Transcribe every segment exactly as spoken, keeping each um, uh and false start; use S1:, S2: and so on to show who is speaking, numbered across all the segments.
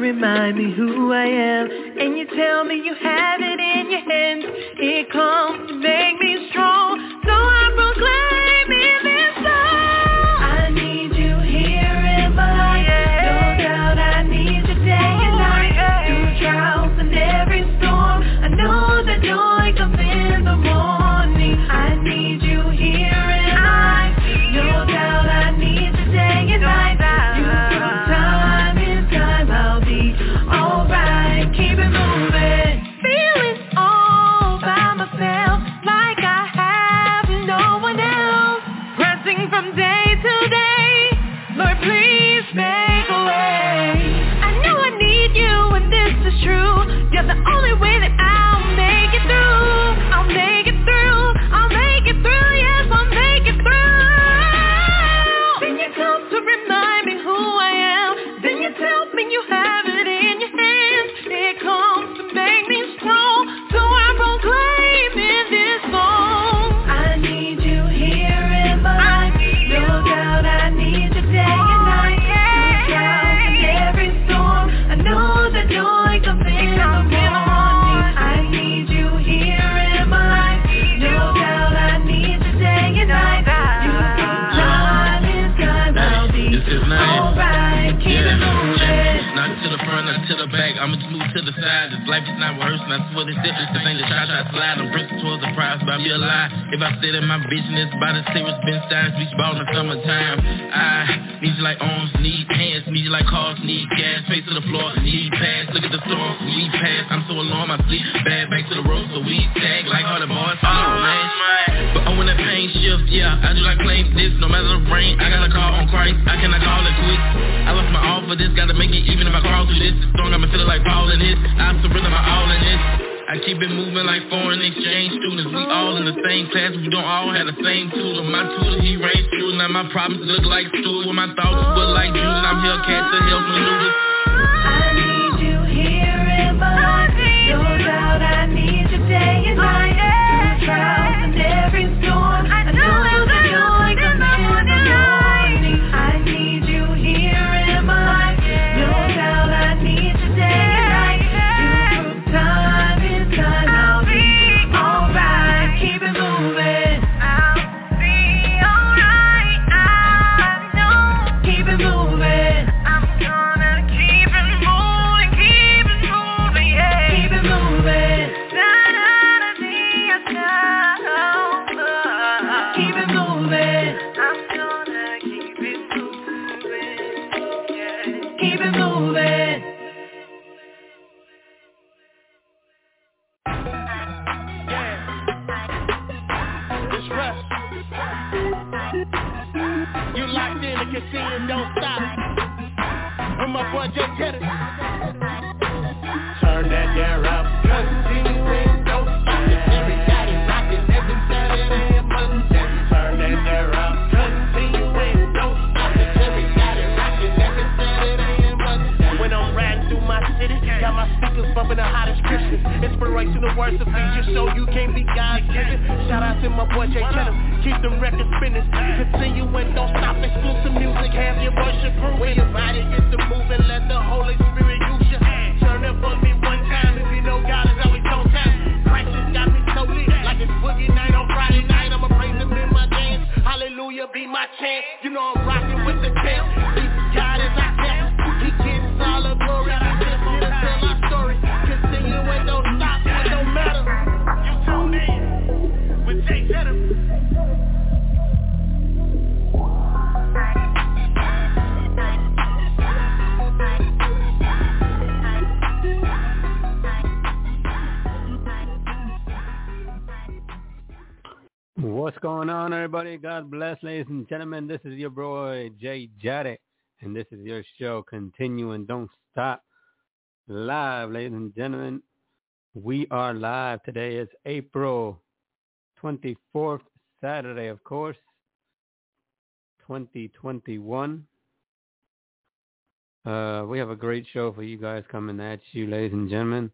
S1: remind me who I am, and you tell me you have it in your hands. It comes to make me strong, so I proclaim in this song. I need you here in my life, no doubt I need you day and night. Through trials and every storm, I know that joy comes in the morning. I need you here in my life, no doubt I need you day and night. You through time and time, I'll be alright. Keep it moving, feeling all by myself, like I have no one else. Pressing from day to day, Lord, please make a way. I know I need you, and this is true. You're the only way that I'll make it through. I'll make it through. I'll make it through. Yes, I'll make it through. Then you come to remind me who I am. Then you tell me you have it in your hands. It comes to make me strong, so I proclaim in this song. I need you here in my life, no doubt I need you day and night. Through trials and every storm, I know that joy comes in the morning. I need you here in my life, no doubt I need you day and night. You through time and time, I'll be alright. Keep it moving.
S2: Not to the front, not to the back, I'ma just move to the side. This life is not rehearsing, I swear this shit. This ain't the shot, I slide. I'm pressing towards the prize, but I'll be alive. If I stay in my business, by the serious Ben Steins, beach ball in the summertime. I need you like arms, need hands, need you like cars, need gas. Face to the floor, need pass, look at the storm, we pass. I'm so alone, I sleep bad, back to the road, so we tag like all the boys. Oh man, but oh when that pain shifts, yeah, I do like claim this. No matter the rain, I gotta call on Christ, I cannot call it quits. I lost my all for this, gotta make it even if I crawl through this. This song, I'ma feel like Paul in this. I surrender my all in this. I keep it moving like foreign exchange students. We all in the same class, we don't all have the same tutor. My tutor, he raised student. Now my problems look like Stuart. With my thoughts but like Jude, and I'm here, catch the help maneuvers.
S1: I need you here in my life, no doubt I need you day and night. Through trials and every storm, I know that joy comes in the morning. I need you here in my life, no doubt I need you day and night. You through time and time, I'll be alright. Keep it moving, I'll be alright. I know, keep it moving. I'm gonna keep it moving, keep it moving, yeah. Keep it moving. Keep it moving. I'm gonna keep it moving, yeah. Keep it moving.
S3: It's Russ. You locked in and can see and don't stop. I'm my boy Jay Tedder. Turn that down up. Continuing, don't stop. Everybody rocking every Saturday and Monday. Turn that down up. Continuing, don't stop. Everybody rocking every Saturday and Monday. When I'm riding through my city, got my speakers bumping the hottest Christians. Inspirational words to feed you so you can't be God given. Shout out to my boy Jay Tedder. Keep them records spinning. Continue and don't stop. Exclusive music, have your worship proof. When your body gets to moving, let the Holy Spirit use you. Turn up on me one time if you know God is always on time. Christ has got me so lit, like it's boogie night on Friday night. I'ma praise him in my dance. Hallelujah, be my chance. You know I'm rocking with the champ. God is our champ. He gets all the glory. We just here to tell our story. Continue and don't stop. It don't matter. You tuned in with Jay Tedder.
S4: What's going on, everybody? God bless, ladies and gentlemen. This is your boy, Jay Jade, and this is your show, Continue and Don't Stop. Live, ladies and gentlemen. We are live. Today is April twenty-fourth, Saturday, of course, twenty twenty-one. Uh, we have a great show for you guys coming at you, ladies and gentlemen.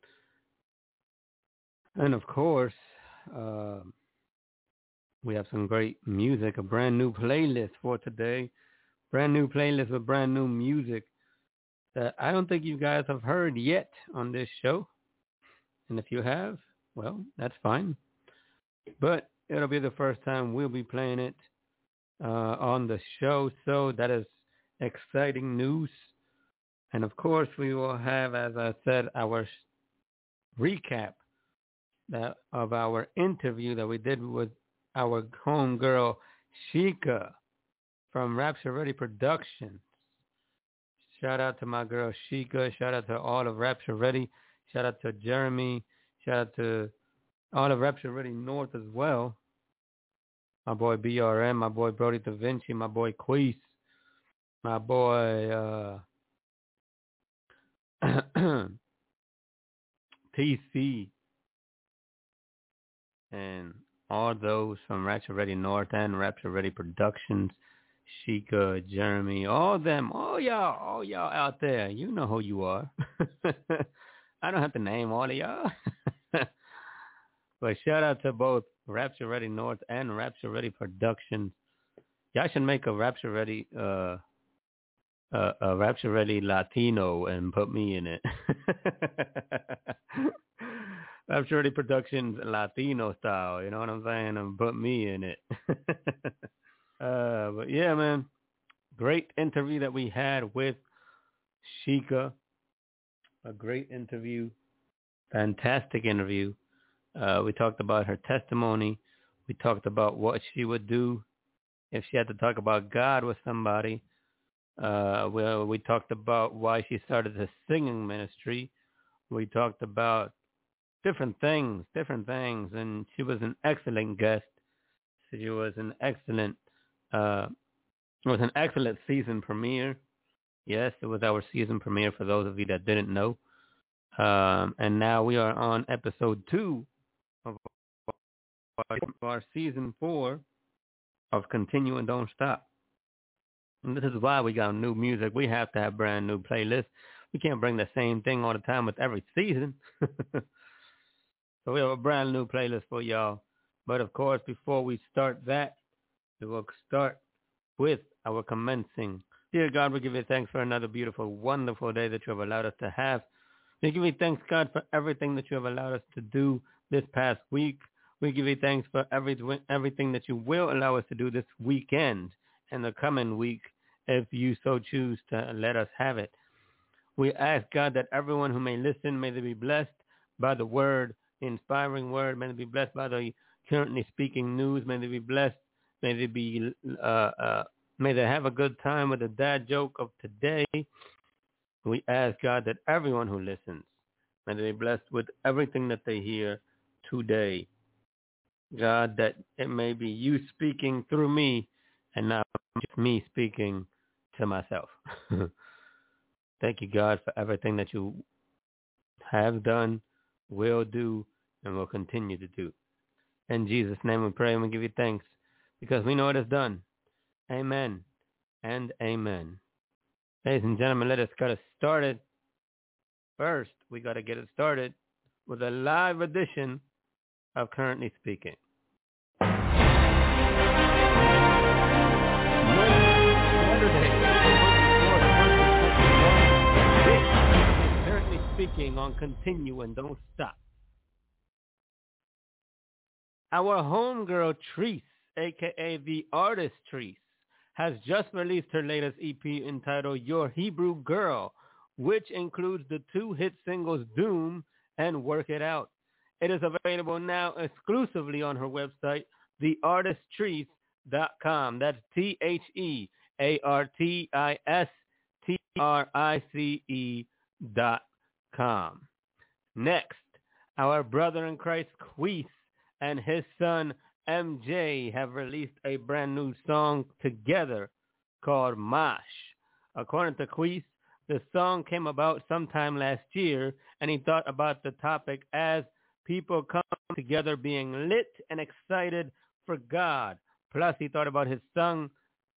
S4: And, of course, uh, we have some great music, a brand new playlist for today. Brand new playlist with brand new music that I don't think you guys have heard yet on this show. And if you have, well, that's fine. But it'll be the first time we'll be playing it uh, on the show. So that is exciting news. And of course, we will have, as I said, our recap that of our interview that we did with our homegirl, Sheikah from Rapture Ready Productions. Shout out to my girl, Sheikah. Shout out to all of Rapture Ready. Shout out to Jeremy. Shout out to all of Rapture Ready North as well. My boy B R M, my boy Brody Da Vinci, my boy Queese, my boy uh, T C, and all those from Rapture Ready North and Rapture Ready Productions, Sheikah, Jeremy, all them, all y'all, all y'all out there, you know who you are. I don't have to name all of y'all. But shout out to both Rapture Ready North and Rapture Ready Productions. Y'all should make a Rapture Ready, uh, uh, a Rapture Ready Latino and put me in it. Rapture Ready Productions Latino style, you know what I'm saying? And put me in it. uh, but yeah, man, great interview that we had with Sheikah. A great interview, fantastic interview. Uh, we talked about her testimony. We talked about what she would do if she had to talk about God with somebody. Uh, well, we talked about why she started the singing ministry. We talked about different things, different things, and she was an excellent guest. She was an excellent, uh, it was an excellent season premiere. Yes, it was our season premiere for those of you that didn't know. Um, and now we are on episode two of our season four of Continue and Don't Stop. And this is why we got new music. We have to have brand new playlists. We can't bring the same thing all the time with every season. So we have a brand new playlist for y'all. But of course, before we start that, we will start with our commencing. Dear God, we give you thanks for another beautiful, wonderful day that you have allowed us to have. We give you thanks, God, for everything that you have allowed us to do this past week. We give you thanks for every, everything that you will allow us to do this weekend and the coming week, if you so choose to let us have it. We ask, God, that everyone who may listen, may they be blessed by the word, the inspiring word. May they be blessed by the currently speaking news. May they be blessed. May they be, uh, uh, may they have a good time with the dad joke of today. We ask, God, that everyone who listens, may they be blessed with everything that they hear today. God, that it may be you speaking through me and not just me speaking to myself. Thank you, God, for everything that you have done, will do, and will continue to do. In Jesus' name we pray and we give you thanks because we know it is done. Amen and amen. Ladies and gentlemen, let us get it started. First, we got to get it started with a live edition of Currently Speaking. Currently Speaking on Continue and Don't Stop. Our homegirl Treese, a k a the artist Treese, has just released her latest E P entitled Your Hebrew Girl, which includes the two hit singles Doom and Work It Out. It is available now exclusively on her website, the artist treese dot com. That's T H E A R T I S T R I C E dot com. Next, our brother in Christ, Queese, and his son, M J, have released a brand new song together called Mosh. According to Queese, the song came about sometime last year, and he thought about the topic as people come together being lit and excited for God. Plus, he thought about his son,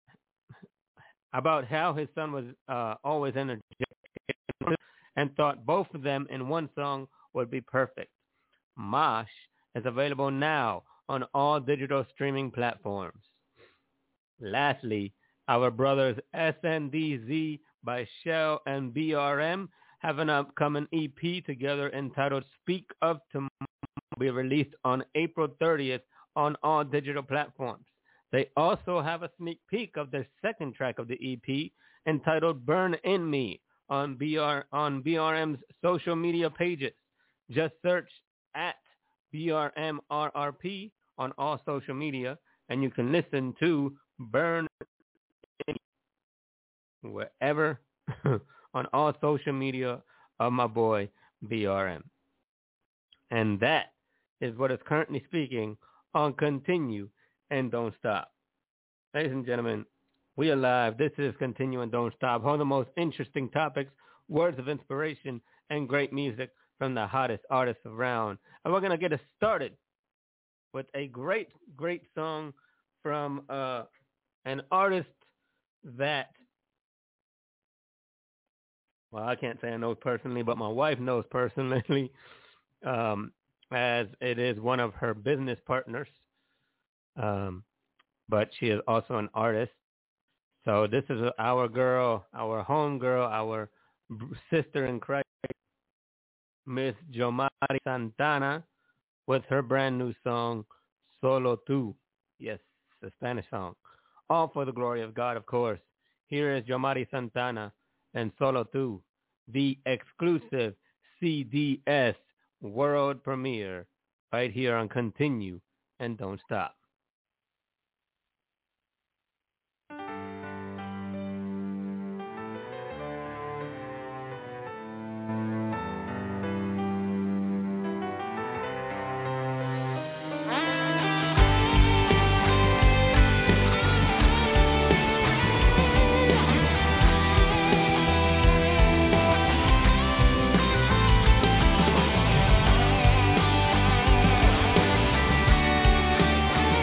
S4: about how his son was uh, always energetic, and thought both of them in one song would be perfect. Mosh is available now on all digital streaming platforms. Lastly, our brothers S N D Z, by Shell and B R M have an upcoming E P together entitled Speak of Tomorrow. Will be released on April thirtieth on all digital platforms. They also have a sneak peek of their second track of the E P entitled Burn In Me on B R on B R M's social media pages. Just search at B R M R R P on all social media and you can listen to Burn In Me wherever on all social media of my boy B R M. And that is what is currently speaking on Continue and Don't Stop. Ladies and gentlemen, we are live. This is Continue and Don't Stop. One of the most interesting topics, words of inspiration, and great music from the hottest artists around. And we're going to get it started with a great, great song from uh, an artist that, well, I can't say I know personally, but my wife knows personally, um, as it is one of her business partners. Um, but she is also an artist. So this is our girl, our home girl, our sister in Christ, Miss Yomari Santana, with her brand new song, Solo Tú. Yes, a Spanish song. All for the glory of God, of course. Here is Yomari Santana and Solo Tú, the exclusive C D S world premiere, right here on Continue and Don't Stop.
S5: Thank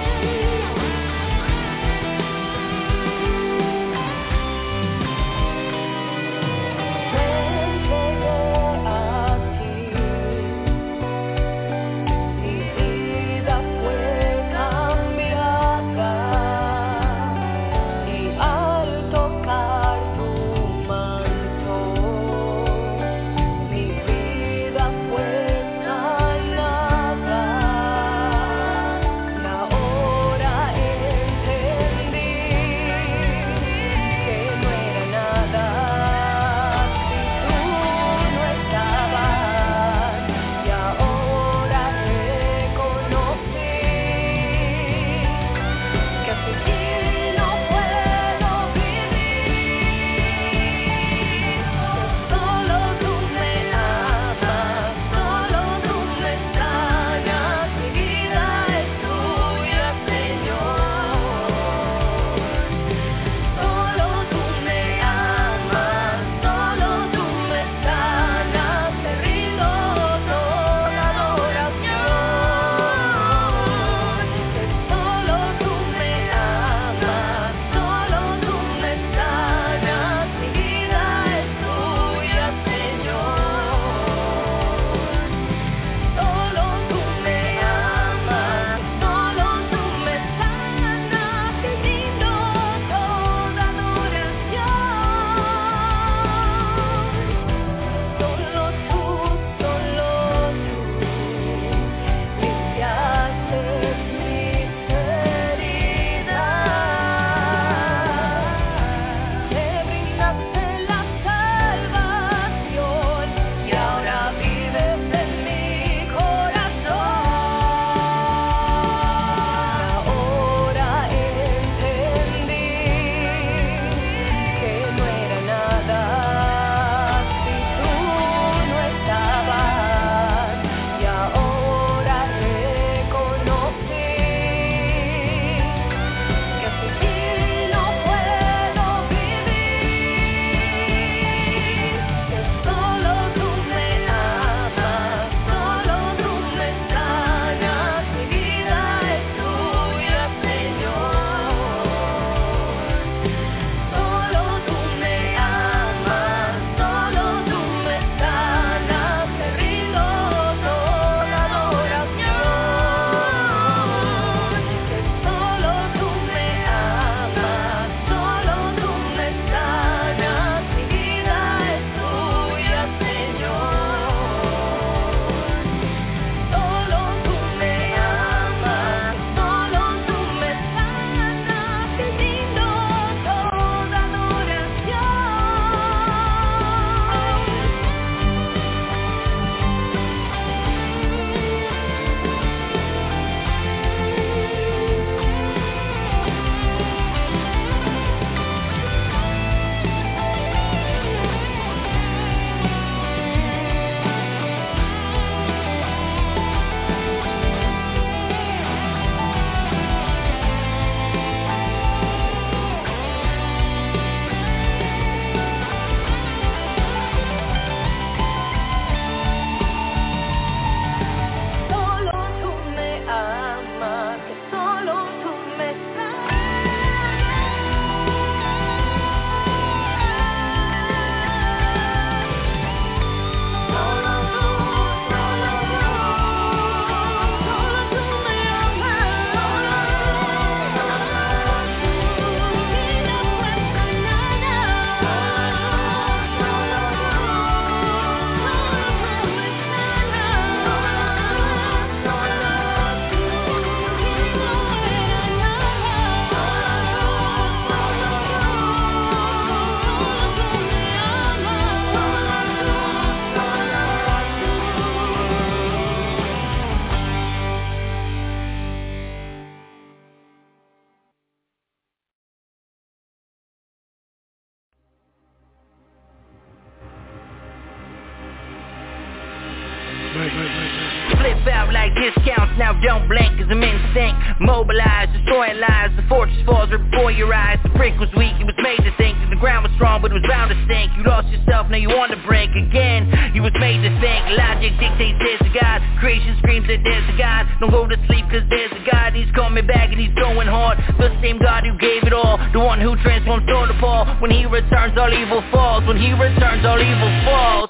S5: Flip out like discounts, now don't blink cause I'm in sync. Mobilize, destroying lies, the fortress falls right before your eyes. The brick was weak, it was made to think that the ground was strong but it was bound to sink. You lost yourself, now you on the brink again. You was made to think, logic dictates there's a God. Creation screams that there's a God. Don't go to sleep cause there's a God. He's coming back and he's going hard. The same God who gave it all, the one who transforms Thor to Paul. When he returns all evil falls, when he returns all evil falls.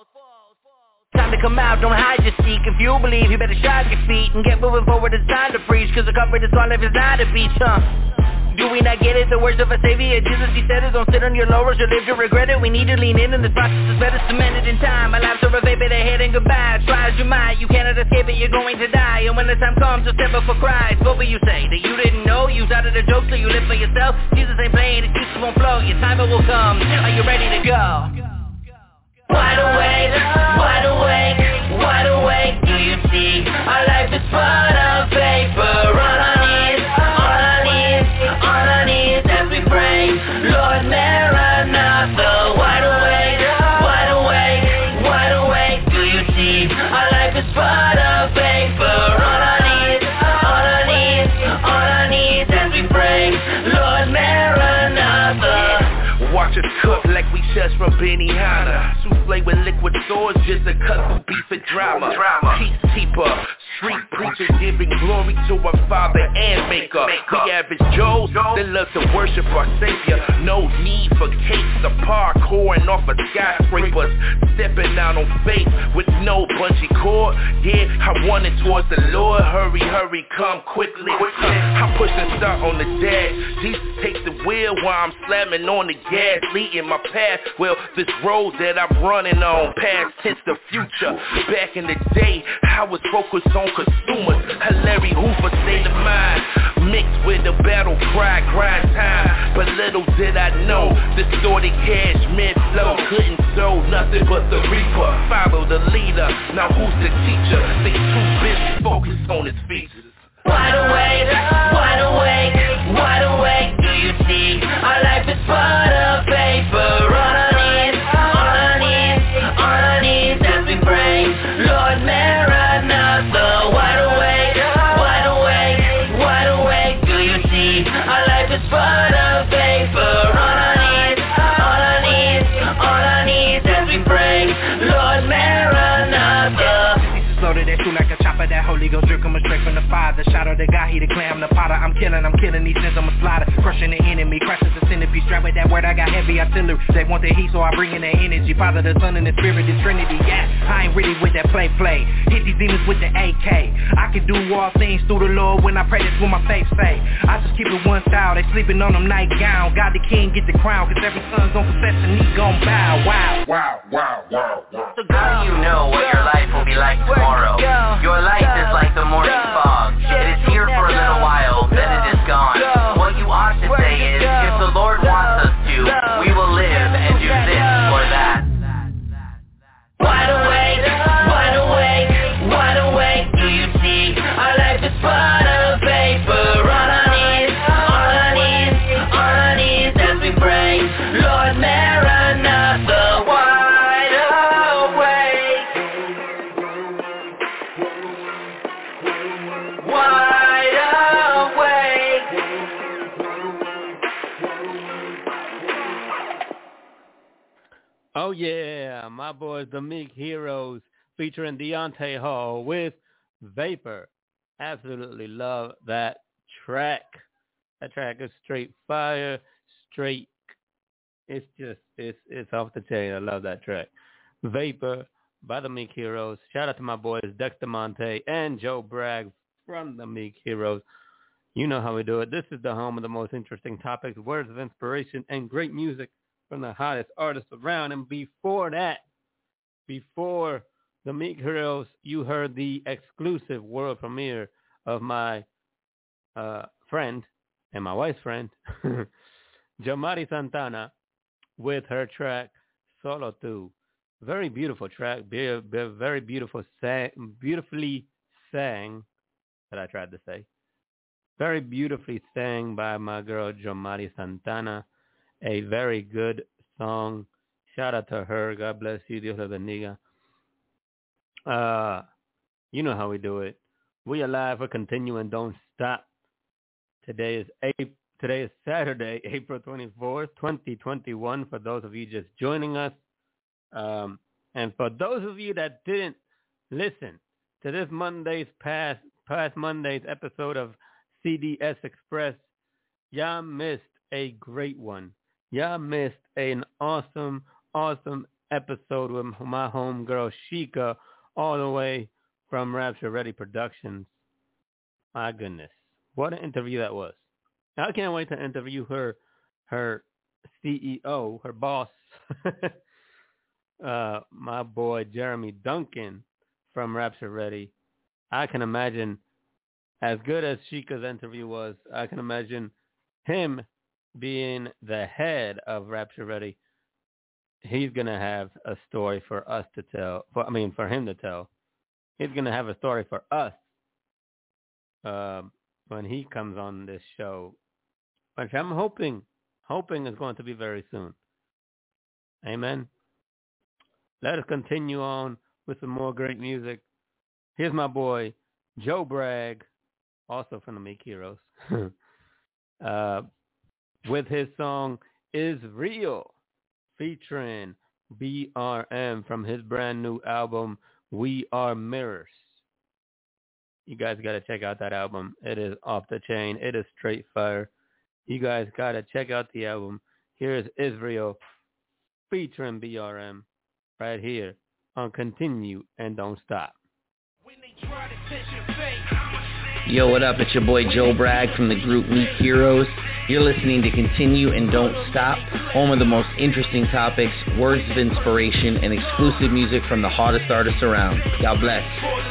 S5: Time to come out, don't hide your seek. If you believe, you better shine your feet and get moving forward, it's time to preach. Cause the comfort is all life is not a beach, huh? Do we not get it? The words of a savior, Jesus, he said it. Don't sit on your laurels, you'll live to regret it. We need to lean in and this process is better cemented in time. Our lives are a vapor, they're heading goodbye. Try as you might, you cannot escape it, you're going to die. And when the time comes, you'll step up for Christ. What will you say? That you didn't know? You started a joke so you live for yourself. Jesus ain't playing, excuses won't flow. Your time it will come. Are you ready to go? Wide awake, wide awake, wide awake, do you see? Our life is but a vapor, on our knees, on our knees, on our knees as we pray. Lord Maranatha, wide awake, wide awake, wide awake, do you see? Our life is but a vapor, on our knees, on our knees, on our knees as we pray. Lord Maranatha.
S3: Watch us cook like we just from Benihana. Souffle with liquid swords, just a cut through beef and drama. Peace keeper, street preacher giving glory to our Father and Maker. We average Joes that love to worship our Savior. No need for capes or parkouring off of skyscrapers. Stepping out on faith with no bungee cord. Yeah, I want it towards the Lord. Hurry, hurry, come quickly. I'm pushing start on the dash. Jesus takes the wheel while I'm slamming on the gas, leading my path. Well, this road that I'm running on, past tense the future. Back in the day, I was focused on consumers. A Larry Hoover state of mind, mixed with the battle cry, grind time. But little did I know, distorted cash, mid flow couldn't show nothing but the reaper. Follow the leader, now who's the teacher? They too busy focused on his features.
S5: Wide awake, wide awake, wide awake, do you see? Our life is but a vapor, on our knees, on our knees, on our knees as we pray. Lord Maranatha, wide awake, wide awake, wide awake, do you see? Our life is but a vapor, on our knees, on our knees, on our knees as we pray. Lord Maranatha.
S6: Loaded that like a chopper, that Holy Ghost drip coming straight from the Father. Shot of the guy, he the clam, the potter. I'm killing, I'm killing these sins, I'm a slaughter. Crushing the enemy, crushes the centipede. Strap with that word, I got heavy artillery. They want the heat, so I bring in the energy. Father, the Son, and the Spirit, the Trinity. Yeah, I ain't really with that play, play. Hit these demons with the A K. I can do all things through the Lord when I pray, that's what my faith say. I just keep it one style, they sleeping on them nightgown. God the King, get the crown, cause every son's gon' confess and he gon' bow. Wow, wow, wow, wow, wow.
S5: So how do you know what your life will be like tomorrow? Your life is like the morning fog. It is here for a little while, then it is gone. What you ought to say is, if the Lord wants us to, we will live and do this or that. Wide awake, wide awake, wide awake, do you see? Our life is but a vapor, on our knees, on our knees, on our knees as we pray. Lord Maranatha, wide awake, wide awake.
S4: Oh yeah, my boys, the Meek Heroes, featuring Deontay Hall with Vapor. Absolutely love that track. That track is straight fire, straight. It's just, it's it's off the chain. I love that track. Vapor by the Meek Heroes. Shout out to my boys Dexter Monte and Joe Bragg from the Meek Heroes. You know how we do it. This is the home of the most interesting topics, words of inspiration, and great music from the hottest artists around. And before that, before the Meek Heroes, you heard the exclusive world premiere of my uh, friend and my wife's friend, Jamari Santana, with her track Solo Tu. Very beautiful track, very, very beautiful, sang, beautifully sang, that I tried to say. Very beautifully sang by my girl Jamari Santana. A very good song. Shout out to her. God bless you. Dios la bendiga. Uh, you know how we do it. We are live. We're continuing. Don't stop. Today is April, Today is Saturday, April twenty-fourth, twenty twenty-one. For those of you just joining us, um, and for those of you that didn't listen to this Monday's past past Monday's episode of C D S Express, y'all missed a great one. Y'all missed an awesome, awesome episode with my homegirl Sheikah, all the way from Rapture Ready Productions. My goodness, what an interview that was! I can't wait to interview her, her C E O, her boss, uh, my boy Jeremy Duncan from Rapture Ready. I can imagine, as good as Sheikah's interview was, I can imagine him being the head of Rapture Ready. He's going to have a story for us to tell. For, I mean, for him to tell. He's going to have a story for us uh, when he comes on this show, which I'm hoping, hoping is going to be very soon. Amen. Let us continue on with some more great music. Here's my boy, Joe Bragg, also from the Make Heroes, uh, with his song, Is Real, featuring B R M from his brand new album, We Are Mirrors. You guys got to check out that album. It is off the chain. It is straight fire. You guys got to check out the album. Here's Israel featuring B R M right here on Continue and Don't Stop.
S5: Yo, what up? It's your boy Joe Bragg from the group Meek Heroes. You're listening to Continue and Don't Stop, home of the most interesting topics, words of inspiration, and exclusive music from the hottest artists around. God bless.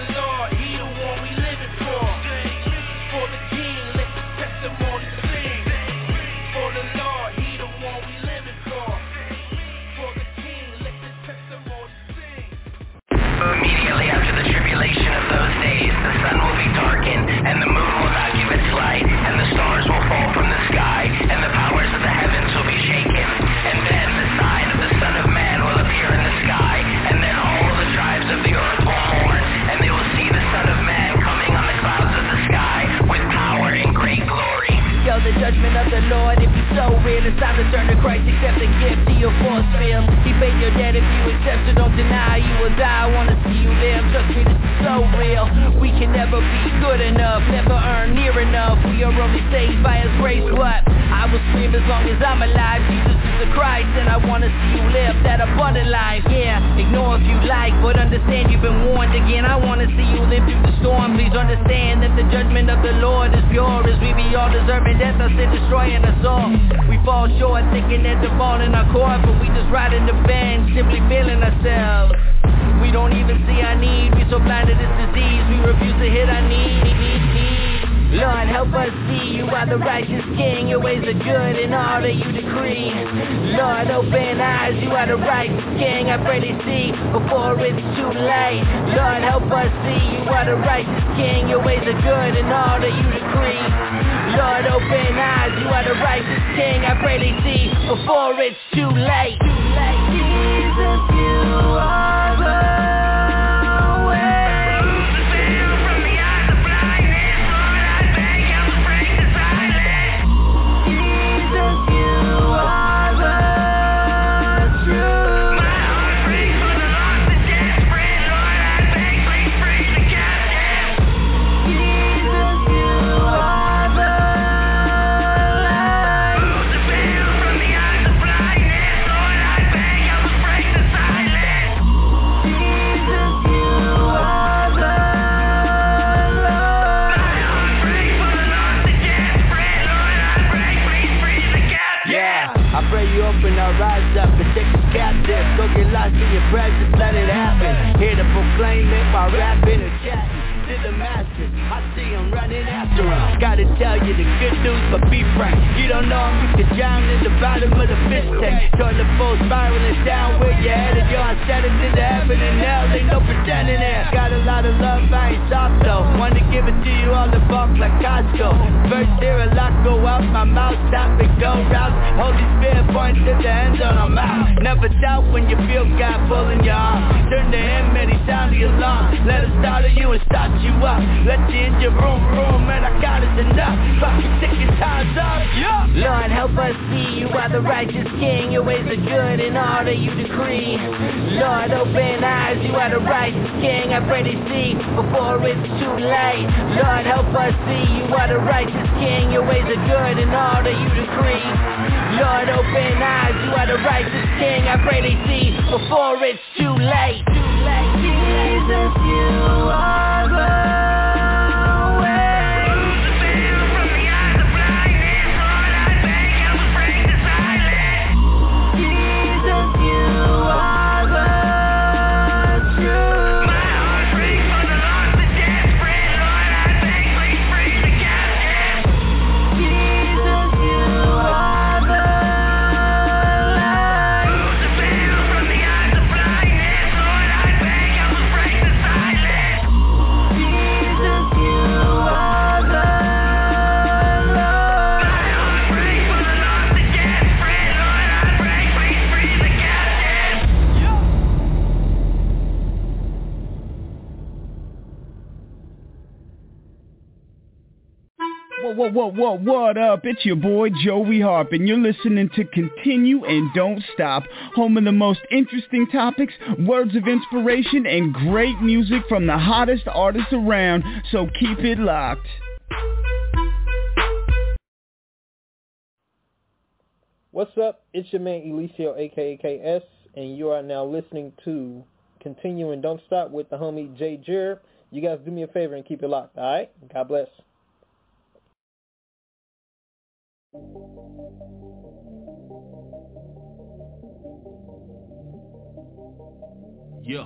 S7: Immediately after the tribulation of those days, the sun will be darkened, and the moon will not give its light, and the stars will fall from the sky, and the powers of the heavens will be shaken. And then the sign of the Son of Man will appear in the sky, and then all the tribes of the earth will mourn, and they will see the Son of Man coming on the clouds of the sky with power and great glory.
S8: Yo, the judgment of the Lord, if it's so real, it's time to turn to Christ, accept the gift to your force field. He paid your debt if you accept it, don't deny, you will die. I wanna see you live, trust me, this is so real. We can never be good enough, never earn near enough. We are only saved by His grace, what? I will scream as long as I'm alive, Jesus is the Christ, and I wanna see you live that abundant life. Yeah, ignore if you like, but understand you've been warned again. I wanna see you live through the storm, please understand that the judgment of the Lord is pure, as we be all deserving death, us and destroying us all. We fall short thinking that the ball in our court, but we just ride in the bench, simply feeling ourselves. We don't even see our need, we so blind to this disease, we refuse to hit our need, need, need. Lord, help us see you are the righteous King, your ways are good and all that you decree. Lord, open eyes, you are the righteous King, I pray they see before it's too late. Lord, help us see you are the righteous King, your ways are good and all that you decree. Lord, open eyes, you are the righteous King, I pray they see before it's too late. Jesus, you are the rise up and take us captive. Go get lost in your presence, let it happen. Here to proclaim it while rapping and chatting to the masses. I see them running after them. Gotta tell you the good news, but be frank. You don't know them, you can drown in the bottom of the fish tank. Toilet full spiraling down where you're headed. Yo, I said it to the heaven and hell, ain't no pretending there. Got a lot of love, I ain't soft though. Wanna give it to you all in bulk like Costco. First hear a lot go out, my mouth stop and go routes. Holy Spirit points to the end on I'm out. Never doubt when you feel God pulling your arm. Turn to Him and He sound the alarm. Let's change your room, room, and I got it enough. Fucking ticking time's up, yeah. Lord, help us see you are the righteous king. Your ways are good in all that you decree. Lord, open eyes, you are the righteous king. I pray they see before it's too late. Lord, help us see you are the righteous king. Your ways are good in all that you decree. Lord, open eyes, you are the righteous king. I pray they see before it's too late. Jesus, you are the
S9: What, what, what, what up? It's your boy Joey Harp, and you're listening to Continue and Don't Stop, home of the most interesting topics, words of inspiration, and great music from the hottest artists around, so keep it locked.
S10: What's up? It's your man Eliseo, aka K S, and you are now listening to Continue and Don't Stop with the homie Jay Jer. You guys do me a favor and keep it locked, alright? God bless.
S11: Yeah.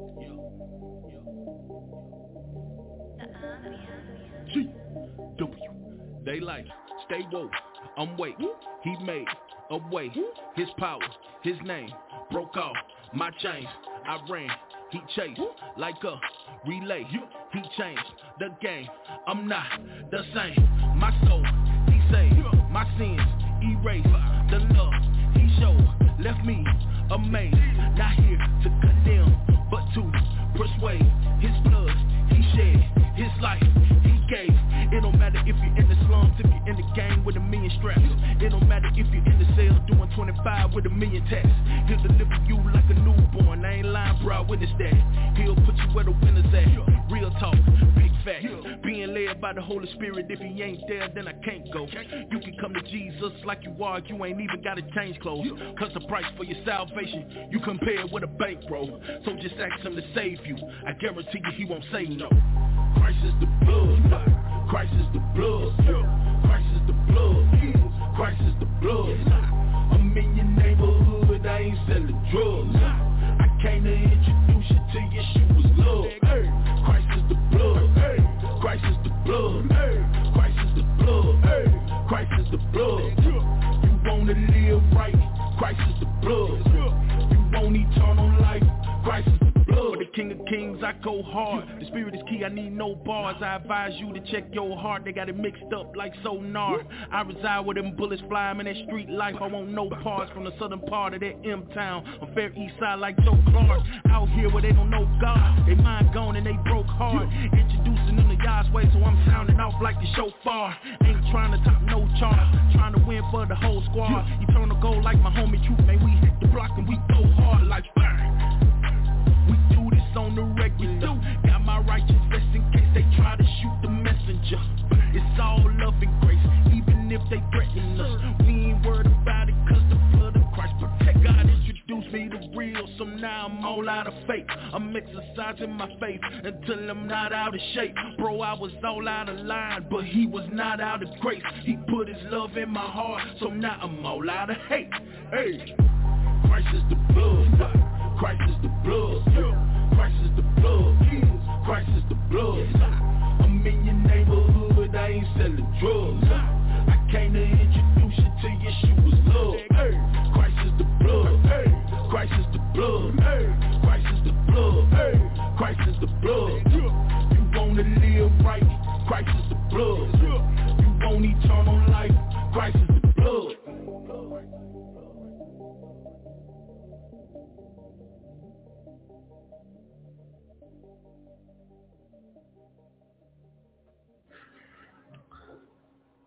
S11: G W Daylight, stay woke, I'm wake. He made a way, his power, his name broke off my chains. I ran, he chased like a relay. He changed the game, I'm not the same. My soul, he saved, my sins erased. The love he showed left me amazed. Not here to condemn, but to persuade. His blood he shed, his life he gave. It don't matter if you're in the slums, if you're in the gang with a million straps. It don't matter if you're in the cell doing twenty-five with a million tats. He'll deliver you like a newborn, I ain't lying, bro, witness that. He'll put you where the winners at. Real talk, big facts. Being led by the Holy Spirit, if he ain't there, then I can't go. You can come to Jesus like you are, you ain't even gotta change clothes. Cause the price for your salvation, you compare it with a bankroll. So just ask him to save you, I guarantee you he won't say no. Christ is the blood, Christ is the blood, Christ is the blood, Christ is the blood. I'm in your neighborhood, I ain't selling drugs. I came to introduce you to Yeshua's love. Hey, Christ is the blood, hey, Christ is the blood, hey, Christ is the blood, hey, Christ is the blood. You wanna live right, Christ is the blood. You want eternal life, Christ is the blood. For the King of Kings, I go hard. The spirit is key, I need no bars. I advise you to check your heart. They got it mixed up like sonar. I reside where them bullets fly. I'm in that street life. I want no parts from the southern part of that M-town. I'm fair east side like Joe Clark. Out here where they don't know God. They mind gone and they broke hard. Introducing them to God's way, so I'm sounding off like the shofar. Ain't trying to top no chart. Trying to win for the whole squad. Eternal goal like my homie Truth. Man, we hit the block and we go hard like fire. On the regular, got my righteous vest in case they try to shoot the messenger. It's all love and grace, even if they threaten us. We ain't worried about it, cause the blood of Christ protect. God introduced me to real, so now I'm all out of fake. I'm exercising my faith until I'm not out of shape. Bro, I was all out of line, but he was not out of grace. He put his love in my heart, so now I'm all out of hate. Hey, Christ is the blood, Christ is the blood. Christ is the blood, Christ is the blood. I'm in your neighborhood, I ain't selling drugs. I came to introduce you to Yeshua's love. Hey, Christ is the blood, hey, Christ is the blood, hey, Christ is the blood, hey, Christ is the blood. You wanna live right, Christ is the blood. You want eternal life, Christ is the blood.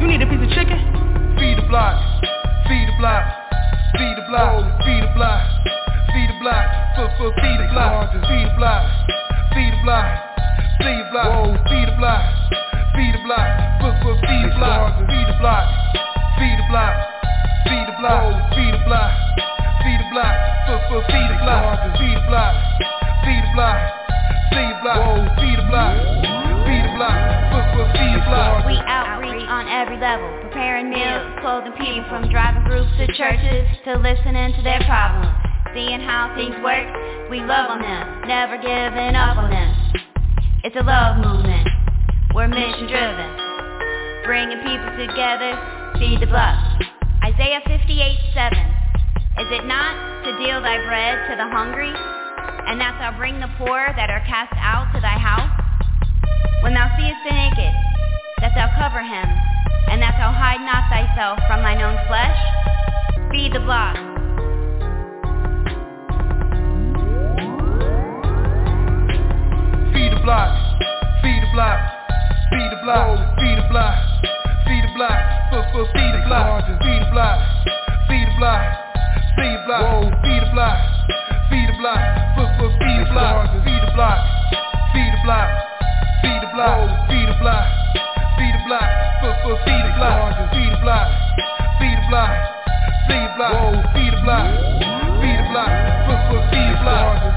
S12: You need a piece of chicken?
S13: Feed the block, feed the block, feed the block, feed the block, feed the block, for for feed the block, feed the block, feed the block, feed the block, feed the block, feed the block, for for feed the block, feed the block, feed the block, feed the block, feed the block, feed the block, for for feed the block, feed the block, feed the block, feed the block, feed the block, feed the block, for for feed the block.
S14: We outreach on every level, preparing meals, clothing people, from driving groups to churches to listening to their problems, seeing how things work. We love on them, never giving up on them. It's a love movement, we're mission driven, bringing people together. Feed the block. Isaiah fifty-eight seven. Is it not to deal thy bread to the hungry, and that thou bring the poor that are cast out to thy house? When thou seest the naked, that thou cover him, and that thou hide not thyself from thine own flesh? Feed the block.
S13: Feed the block, feed the block, feed the block, feed the block, feed the block, for for feed the block, feed the block, feed the block, feed the block, feed the block, feed the block, for for feed the block, feed the block, feed the block, feed the block, feed the block, feed the block, for for feed the block, feed the block, feed the block, feed the block, feed the block, feed the block, for for feed the block.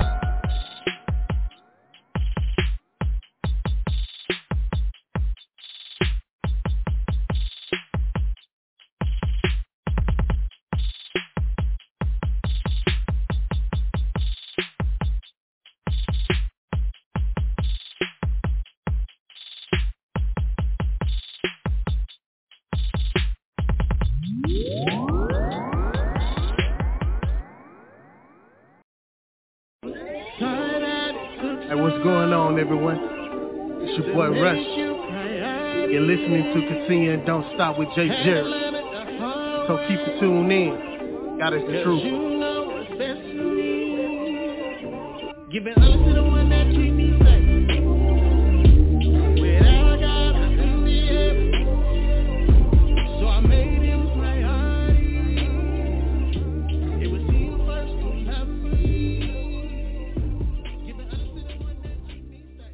S15: Everyone, it's your boy Rush. You're listening to Continue and Don't Stop with Jay Jerry. So keep it tuned in. God is the truth.
S3: Give it up to the one that treat me safe. Without God, I couldn't be able. So I made him priority. It was him first to have me. Give it up to the one that treat me safe.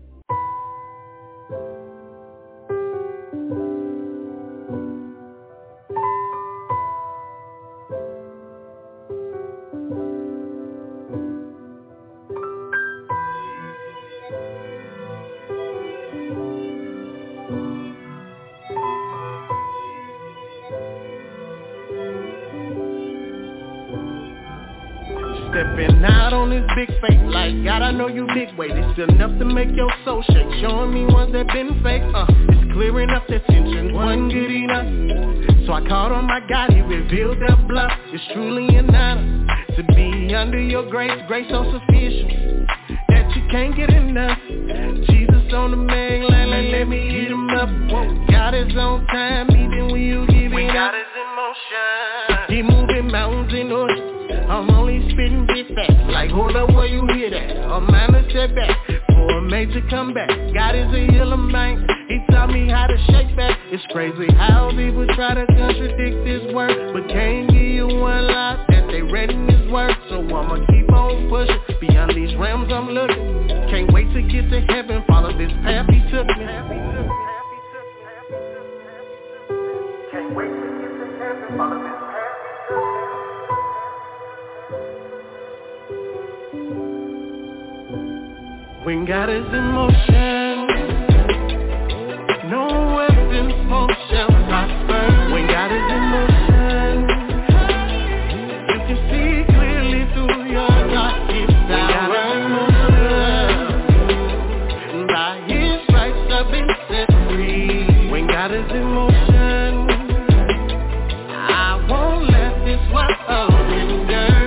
S15: Stepping out on this big faith like God, I know you big weight. It's enough to make your soul shake. Showing me ones that been fake. Uh, it's clearing up that tension. One good enough. So I called on my God, he revealed that bluff. It's truly an honor to be under your grace. Grace so sufficient that you can't get enough. Jesus on the main line, like let me eat him up. God is on time, even when you give it up. God is in motion. He moving mountains in oceans. I'm only spitting big facts. Like hold up where you hear that. A minor setback for a major comeback. God is a healer, man. He taught me how to shake back. It's crazy how people try to contradict this word, but can't give you one lie that they read in his word. So I'ma keep on pushing beyond these realms I'm looking. Can't wait to get to heaven, follow this path he took me. Can't wait to get to heaven, follow this path he took me. When God is in motion, no weapon formed shall prosper. When God is in motion, you can see clearly through your darkest hour. By his stripes I've been set free. When God is in motion, I won't let this world endure.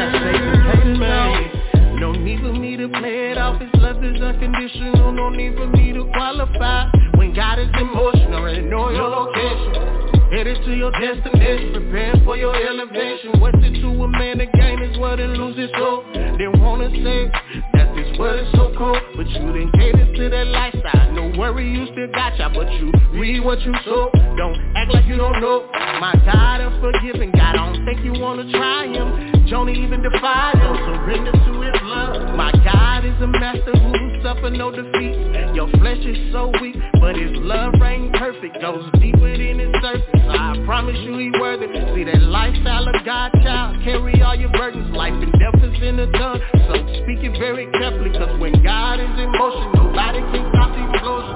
S15: No need for me to play it off. His love is unconditional. No need for me to qualify. When God is in motion, already know your location. Headed to your destination, preparing for your elevation. What's it to a man to gain is what it loses soul. They wanna say that this world is so cold, but you didn't cater to that lifestyle. No word worry, you still gotcha, but you read what you sow. Don't act like you don't know. My God is forgiving, God, I don't think you wanna try him. Jonah even defied him, surrender to his love. My God is a master who suffer no defeat. Your flesh is so weak, but his love reigns perfect, goes deeper than its surface. I promise you he worth it. See that lifestyle of God child, carry all your burdens. Life and death is in the tongue, so speak it very carefully, cause when God is in motion, nobody can stop the explosion.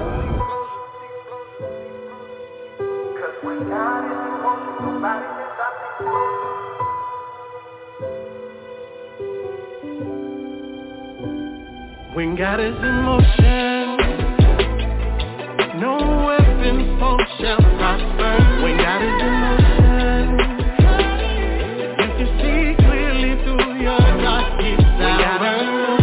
S15: Cause when God is in motion, nobody can stop the explosion. When God is in motion, no weapon formed shall prosper. When God is in motion, you can see clearly through your darkest hour.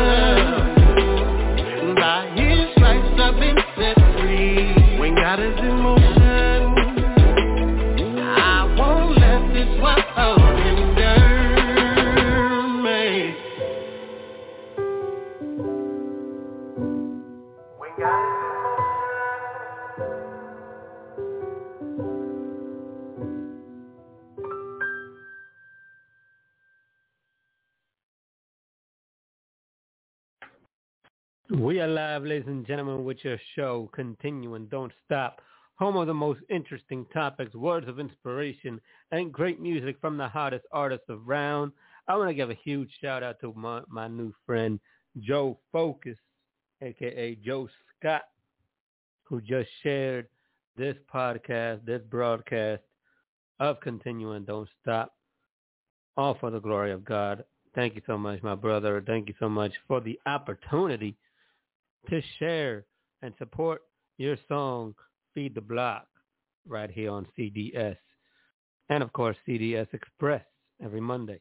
S15: By his stripes I've been set free. When God is in motion, I won't let this world hinder me. When God is
S4: We are live, ladies and gentlemen, with your show, Continue and Don't Stop, home of the most interesting topics, words of inspiration, and great music from the hottest artists around. I want to give a huge shout out to my, my new friend, Joe Focus, a k a. Joe Scott, who just shared this podcast, this broadcast of Continue and Don't Stop, all for the glory of God. Thank you so much, my brother. Thank you so much for the opportunity to share and support your song, Feed the Block, right here on C D S. And, of course, C D S Express every Monday.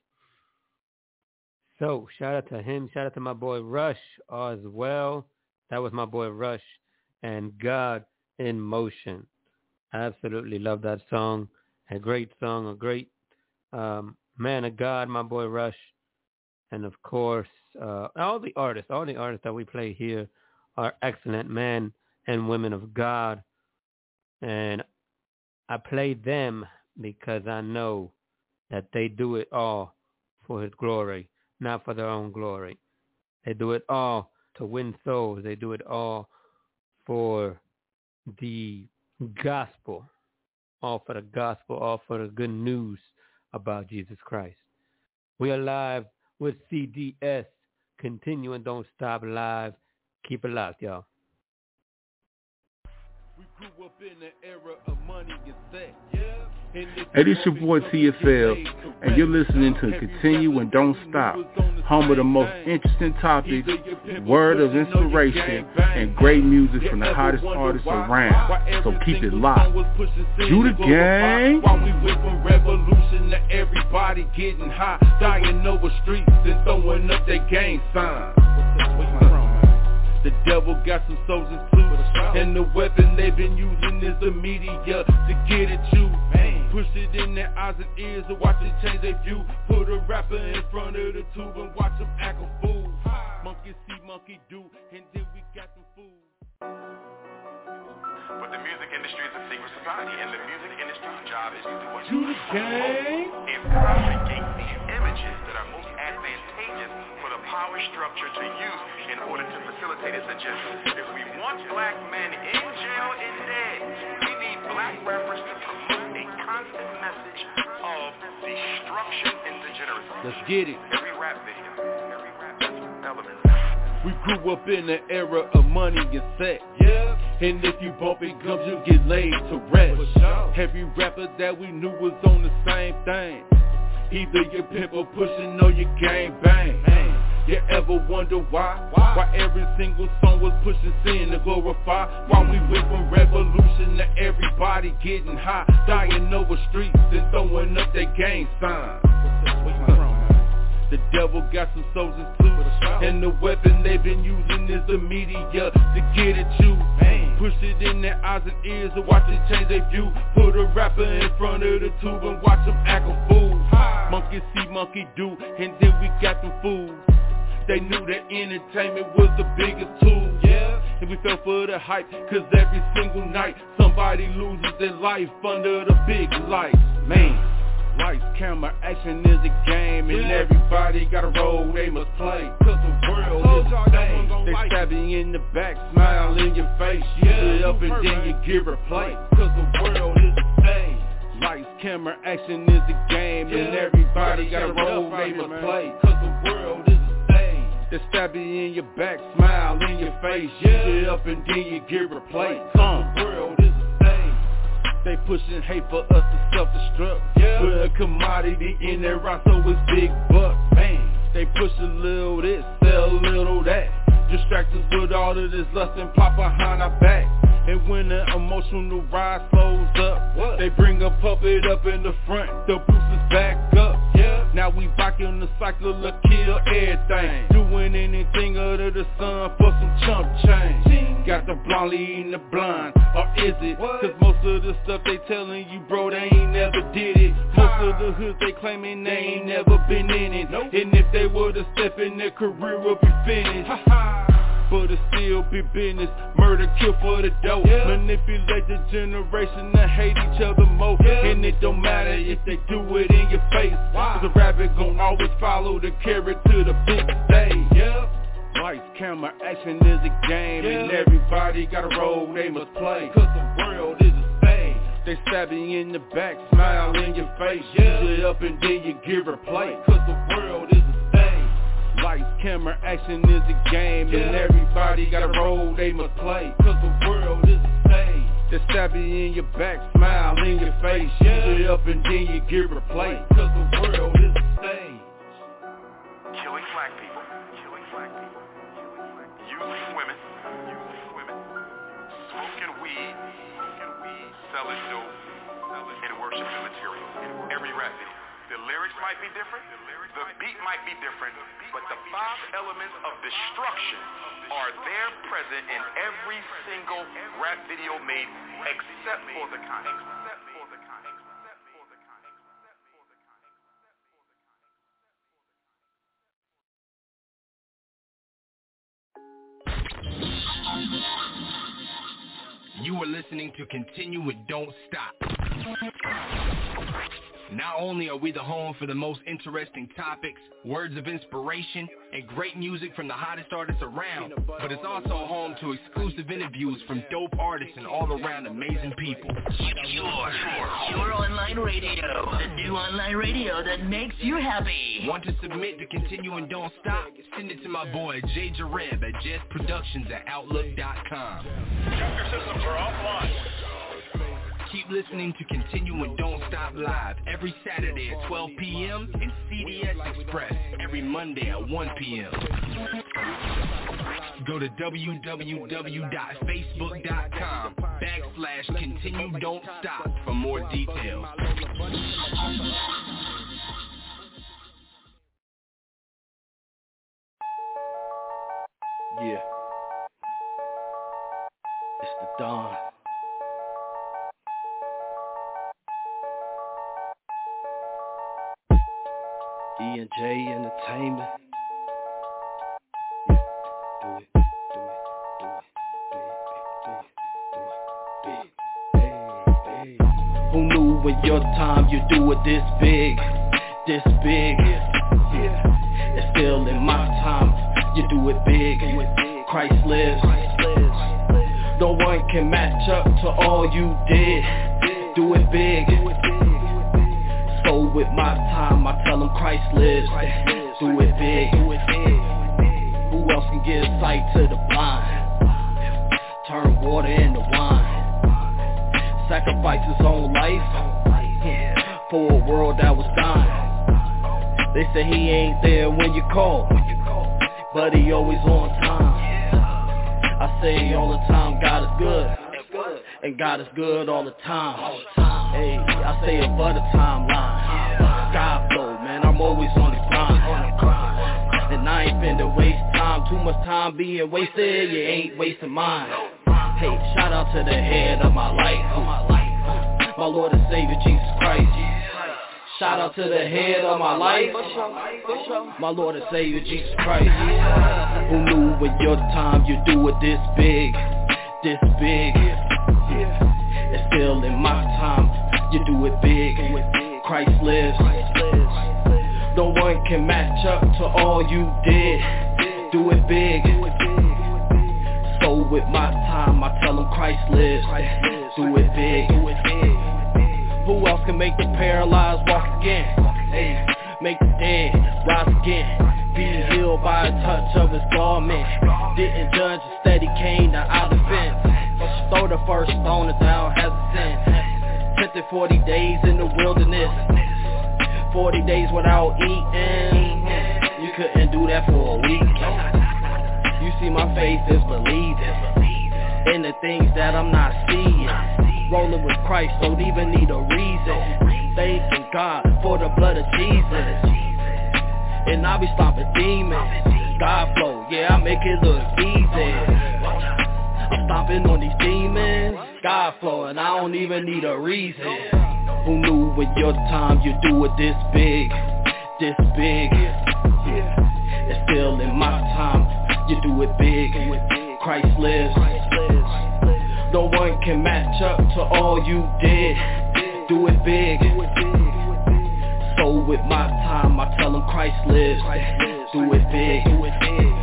S4: So, shout out to him. Shout out to my boy Rush as well. That was my boy Rush and God in Motion. I absolutely love that song. A great song, a great um, man of God, my boy Rush. And, of course, uh, all the artists, all the artists that we play here are excellent men and women of God. And I play them because I know that they do it all for his glory, not for their own glory. They do it all to win souls. They do it all for the gospel, all for the gospel, all for the good news about Jesus Christ. We are live with C D S. Continue and Don't Stop live. Keep it locked, y'all.
S11: We grew up in the era of money and sex. Yeah.
S13: Hey, this your boy T F L, and you're listening to Continue and Don't Stop, home of the most interesting topics, word of inspiration, and great music from the hottest artists around. So keep it locked. Do the gang.
S11: While we went from revolution to everybody getting high, dying over streets and throwing up their gang signs. The devil got some soldiers too, and the weapon they've been using is the media to get at you. Push it in their eyes and ears and watch it change their view. Put a rapper in front of the tube and watch them act a fool. Monkey see, monkey do, and then we got them fools.
S16: But the music industry is a secret society, and the music industry's job is to do what
S11: you can.
S16: Is propagate these images that are most advantageous for the power structure to use in order to facilitate its agenda. If we want black men in jail and dead, we need black rappers to promote a constant message of destruction and degeneracy.
S11: Let's get it.
S16: Every rap video, every rap element.
S11: We grew up in the era of money and sex. Yeah. And if you bump it gums, you get laid to rest. Sure. Every rapper that we knew was on the same thing. Either your pimp or pushing or your gang bang. Hey. You ever wonder why? why? Why every single song was pushing sin to glorify? Why we went from revolution to everybody getting high, dying over streets and throwing up their gang signs. The devil got some soldiers too, and the weapon they've been using is the media to get at you. Push it in their eyes and ears and watch it change their view. Put a rapper in front of the tube and watch them act a fool. Monkey see, monkey do, and then we got them fools. They knew that entertainment was the biggest tool. Yeah. and we fell for the hype. Cause every single night, somebody loses their life under the big lights. Man, lights, camera, action is a game, and everybody got a role they must play. Cause the world is a thing. They stab you in the back, smile in your face. You sit up and then you give her play. Cause the world is a thing. Lights, camera, action is a game, and everybody got a role they must play. Cause the world is a thing. They stab you in your back, smile in your face. You sit up and then you give her play. Cause the world is a thing. They pushing hate for us to self-destruct. Yeah. Put a commodity in their rock so it's big bucks. Bang. They push a little this, sell a little that. Distract us with all of this lust and pop behind our back. And when the emotional ride slows up, what? They bring a puppet up in the front, the boosters back up. Yeah. Now we back in the cycle of kill everything. Doing anything under the sun for some chump change. Got the blonde leading the blind, or is it? What? Cause most of the stuff they telling you, bro, they ain't never did it. Most of the hoods they claiming they ain't never been in it. Nope. And if they would've stepped in, their career would be finished. But it still be business, murder, kill for the dough. Yeah. Manipulate the generation to hate each other more. Yeah. And it don't matter if they do it in your face. Wow. Cause a rabbit gon' always follow the carrot to the big stage. Yeah. Lights, camera, action is a game, yeah. And everybody got a role they must play. Cause the world is a stage. They stab you in the back, smile in your face. Yeah. You sit up and then you give her play. Cause the world is a stage. Lights, camera, action is a game, yeah. And everybody got a role they must play. Cause the world is a stage. They stab you in your back, smile in your face. Yeah. You sit up and then you give her play. Cause the world is a stage.
S16: Killing black people. Killing black people. Using women. Using women. Smoking weed. Smoking weed. Selling dope. And worshiping material. Every rap video. The lyrics might be different, the beat might be different, but the five elements of destruction are there present in every single rap video made except for the content.
S6: You are listening to Continue and Don't Stop. Not only are we the home for the most interesting topics, words of inspiration, and great music from the hottest artists around, but it's also home to exclusive interviews from dope artists and all around amazing people.
S7: Your, your online radio, the new online radio that makes you happy.
S6: Want to submit to Continue and Don't Stop? Send it to my boy Jay Jareb at Jess Productions at Outlook dot com.
S16: Junker systems are offline.
S6: Keep listening to Continue and Don't Stop Live every Saturday at twelve p.m. and C D S Express every Monday at one p.m. Go to w w w dot facebook dot com backslash Continue Don't Stop for more details.
S17: Yeah. It's the dawn. E and J Entertainment. Yeah, do it, do it, do it, do it, do it, do it, hey, hey. Who knew when your time you do it this big, this big? Yeah, it's still in my time. You do it big. Christ lives. No one can match up to all you did. Do it big. So with my time, I tell them Christ lives. Do it big. Who else can give sight to the blind? Turn water into wine. Sacrifice his own life for a world that was dying. They say he ain't there when you call, but he always on time. I say all the time, God is good, and God is good all the time. Hey, I say it for the timeline. God flow, man, I'm always on the grind. And I ain't finna waste time, too much time being wasted, you ain't wasting mine. Hey, shout out to the head of my life, my Lord and Savior Jesus Christ. Shout out to the head of my life, my Lord and Savior Jesus Christ. Who knew when your time you do it this big, this big? And still in my time you do it big. Christ lives. No one can match up to all you did. Do it big. So with my time I tell them Christ lives. Do it big. Who else can make the paralyzed walk again? Hey, make the dead rise again. Be healed by a touch of his garment. Didn't judge, instead he came to our defense. Throw the first stone if thou hast sinned. Tempted forty days in the wilderness. Forty days without eating. You couldn't do that for a week. You see my faith is believing in the things that I'm not seeing. Rolling with Christ, don't even need a reason. Thanking God for the blood of Jesus. And I be stomping demons. God flow, yeah, I make it look easy. I'm stomping on these demons. God flow, and I don't even need a reason. Who knew when your time you do it this big, this big? And still in my time, you do it big. Christ lives. No one can match up to all you did. Do it big. So with my time I tell them Christ lives. Do it big.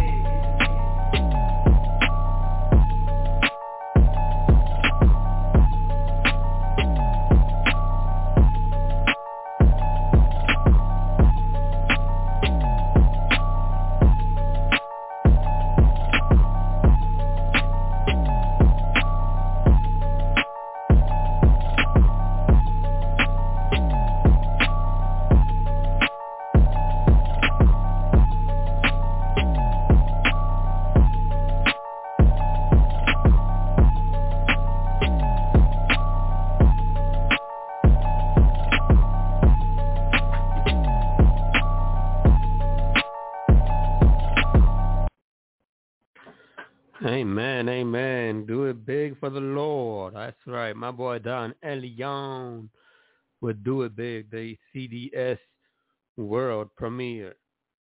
S4: Amen, amen. Do it big for the Lord. That's right. My boy Don Elion would do it big. The C D S world premiere.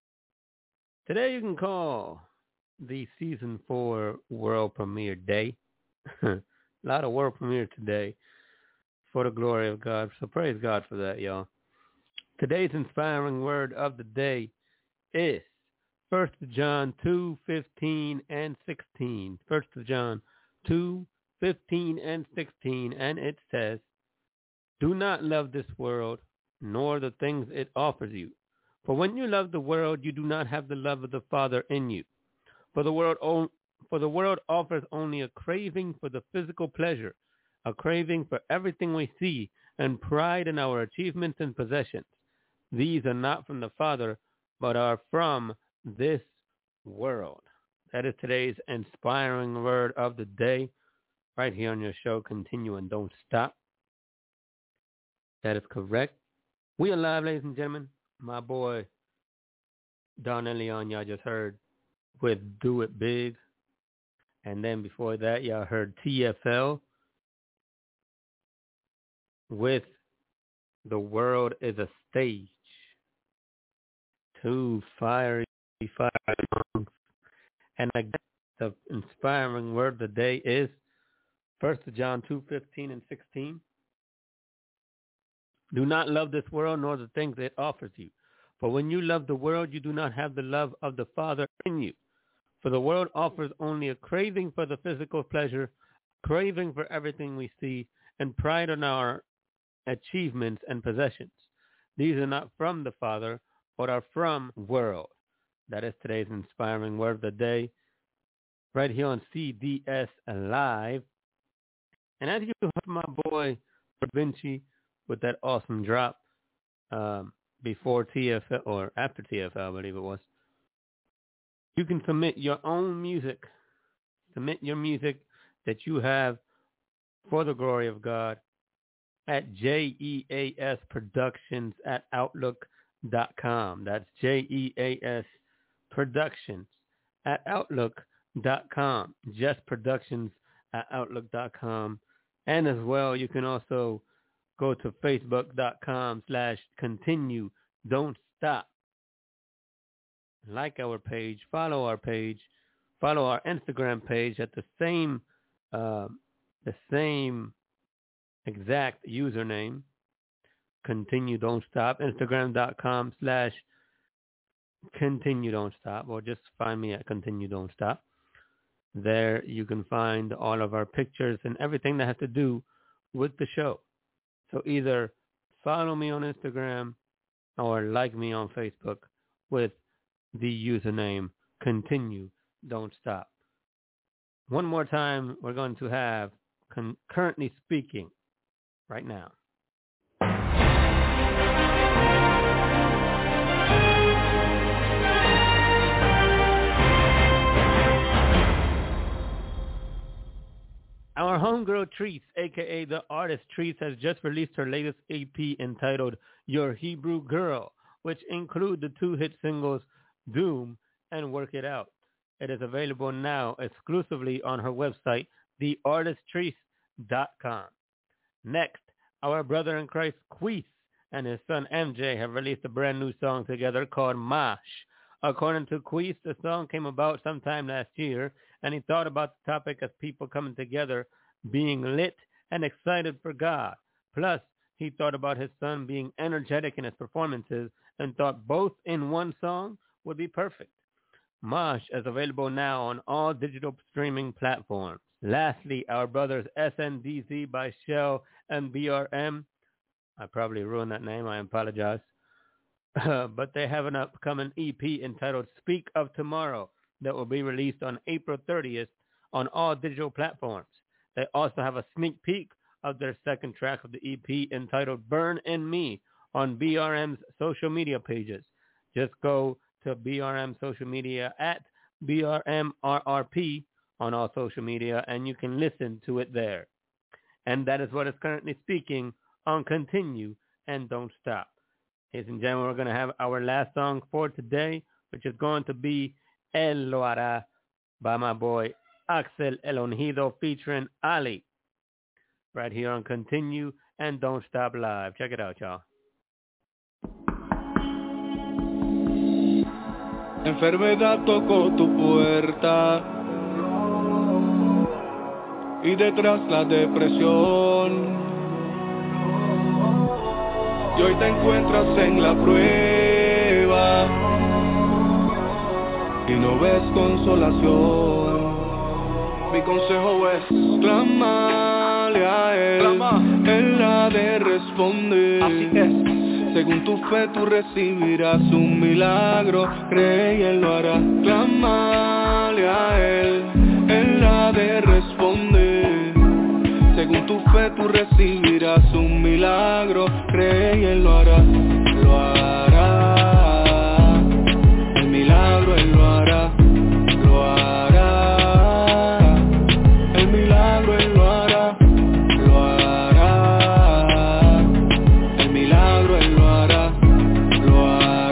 S4: Today you can call the season four world premiere day. A lot of world premiere today for the glory of God. So praise God for that, y'all. Today's inspiring word of the day is First John two fifteen and sixteen. First John two fifteen and sixteen, and it says, "Do not love this world, nor the things it offers you. For when you love the world, you do not have the love of the Father in you. For the world, o- for the world offers only a craving for the physical pleasure, a craving for everything we see, and pride in our achievements and possessions. These are not from the Father, but are from this world." That is today's inspiring word of the day, right here on your show, Continue and Don't Stop. That is correct. We are live, ladies and gentlemen. My boy Don Elion, y'all just heard with Do It Big. And then before that, y'all heard T F L with The World is a Stage. Two fiery Fire songs. And again, the inspiring word of the day is First John two fifteen and sixteen. "Do not love this world nor the things it offers you. For when you love the world, you do not have the love of the Father in you. For the world offers only a craving for the physical pleasure, craving for everything we see, and pride in our achievements and possessions. These are not from the Father, but are from the world." That is today's inspiring word of the day, right here on C D S Live. And as you heard my boy Da Vinci with that awesome drop um, before T F L, or after T F L, I believe it was, you can submit your own music. Submit your music that you have for the glory of God at J E A S Productions at Outlook dot com. That's J E A S Productions at Outlook dot com. Just Productions at Outlook dot com. And as well, you can also go to facebook.com slash continue don't stop. Like our page, follow our page, follow our Instagram page at the same uh, the same exact username, continue don't stop, instagram.com slash continue don't stop, or just find me at continue don't stop. There you can find all of our pictures and everything that has to do with the show. So either follow me on Instagram or like me on Facebook with the username continue don't stop. One more time, we're going to have con- currently speaking right now. Our homegirl Treese, a k a the artist Treese, has just released her latest E P entitled Your Hebrew Girl, which include the two hit singles Doom and Work It Out. It is available now exclusively on her website, the artist treese dot com. Next, our brother in Christ Queese and his son M J have released a brand new song together called Mosh. According to Queese, the song came about sometime last year, and he thought about the topic as people coming together, being lit and excited for God. Plus, he thought about his son being energetic in his performances and thought both in one song would be perfect. Mosh is available now on all digital streaming platforms. Lastly, our brothers S N D Z by Shell and B R M. I probably ruined that name. I apologize. Uh, but they have an upcoming E P entitled Speak of Tomorrow that will be released on April thirtieth on all digital platforms. They also have a sneak peek of their second track of the E P entitled Burn in Me on B R M's social media pages. Just go to B R M social media at B R M R R P on all social media, and you can listen to it there. And that is what is currently speaking on Continue and Don't Stop. Ladies and gentlemen, we're going to have our last song for today, which is going to be El Lo Hará by my boy Axel El Ungido featuring Ali, right here on Continue and Don't Stop Live. Check it out, y'all.
S18: Enfermedad tocó tu puerta y detrás la depresión. Y hoy te encuentras en la prueba y no ves consolación. Mi consejo es clamarle a él, Clama. Él ha de responder. Así es. Según tu fe tú recibirás un milagro, cree y él lo hará. Clamarle a él, él ha de responder. Según tu fe tú recibirás un milagro, cree y él lo hará, lo hará. El milagro él lo hará, lo hará. El milagro él lo hará, lo hará. El milagro él lo hará, lo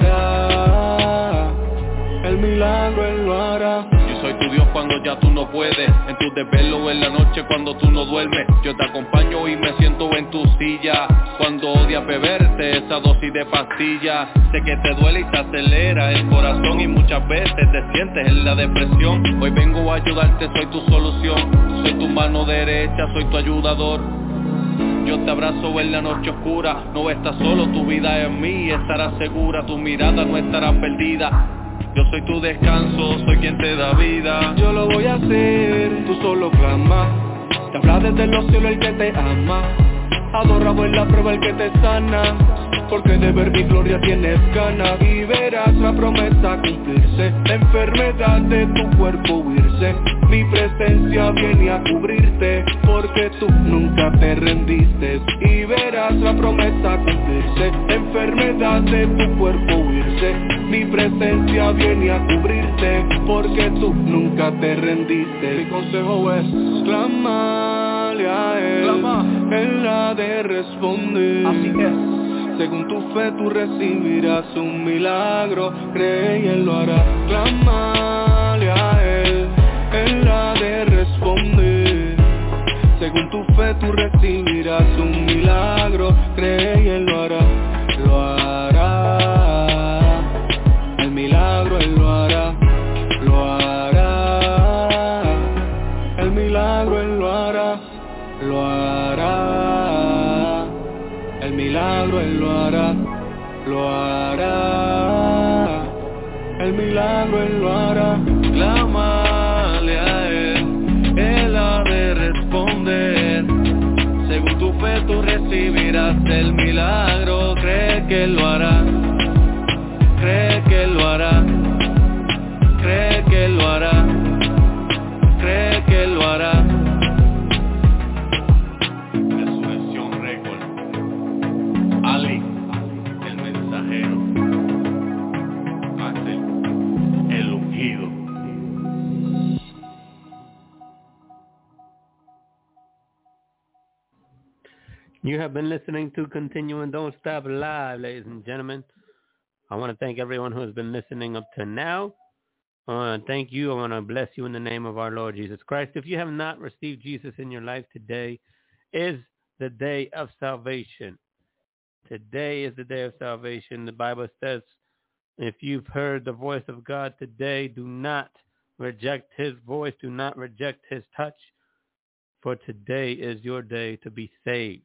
S18: hará. El milagro él lo hará.
S19: Yo soy tu Dios cuando ya tú no puedes, en tu desvelo en la noche cuando tú no duermes. Yo te acompaño y me siento en tu silla cuando odias beberte esa dosis de pastilla. Sé que te duele y te acelera el corazón y muchas veces te sientes en la depresión. Hoy vengo a ayudarte, soy tu solución, soy tu mano derecha, soy tu ayudador. Yo te abrazo en la noche oscura, no estás solo, tu vida en mí estará segura, tu mirada no estará perdida. Yo soy tu descanso, soy quien te da vida.
S18: Yo lo voy a hacer, tú solo clama. Te habla desde los cielos el que te ama. Adorado en la prueba el que te sana. Porque de ver mi gloria tienes ganas. Y verás la promesa cumplirse, la enfermedad de tu cuerpo huirse. Mi presencia viene a cubrirte, porque tú nunca te rendiste. Y verás la promesa cumplirse, la enfermedad de tu cuerpo huirse. Mi presencia viene a cubrirte, porque tú nunca te rendiste. Mi consejo es clamarle a él, Clama. Él ha de responder. Así es. Según tu fe tú recibirás un milagro, cree y él lo hará. Clamarle a él, él ha de responder. Según tu fe tú recibirás un milagro. Cree y Él lo hará, lo hará. El milagro Él lo hará, lo hará. El milagro Él lo hará, lo hará. El milagro Él lo hará, lo hará. El milagro Él lo hará. Clámale a Él, Él ha de responder. Según tu fe tú recibirás el milagro. Cree que Él lo hará, cree que Él lo hará, cree que Él lo hará, cree que Él lo hará.
S19: Resurrección Record. Ali, el mensajero. Axel, el ungido.
S4: You have been listening to Continue and Don't Stop Live, ladies and gentlemen. I want to thank everyone who has been listening up to now. I want to thank you. I want to bless you in the name of our Lord Jesus Christ. If you have not received Jesus in your life, today is the day of salvation. Today is the day of salvation. The Bible says, if you've heard the voice of God today, do not reject his voice. Do not reject his touch. For today is your day to be saved.